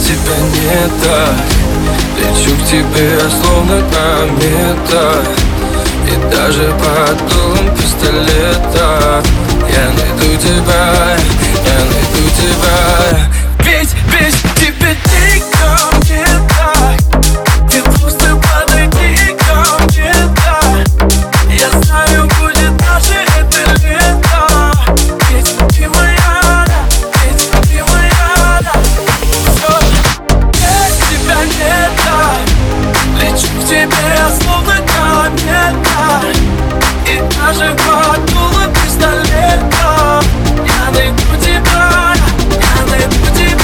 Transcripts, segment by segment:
тебя не так. Лечу к тебе, словно комета, и даже под дулом пистолета я найду тебя, я найду тебя. Ведь тебе никому не так. Ты просто подойди ко мне, да. Я знаю, будет наше это лето. Ведь ты моя, да, ведь ты моя, да. Всё, без тебя не так. Лечу к тебе, словно комета, и даже под дулом пистолета я найду тебя, я найду тебя.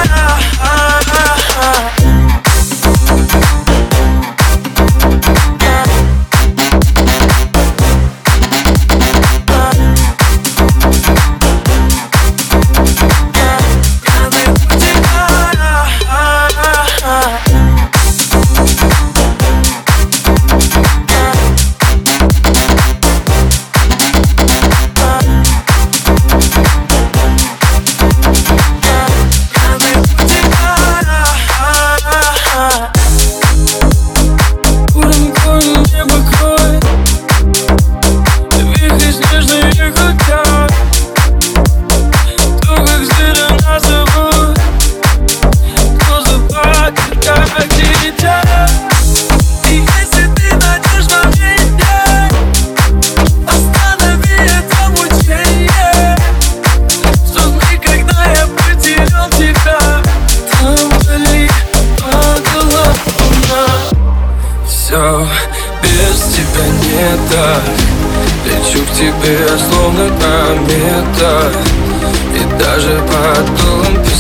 Все, без тебя не так. Лечу к тебе, словно комета, и даже под дулом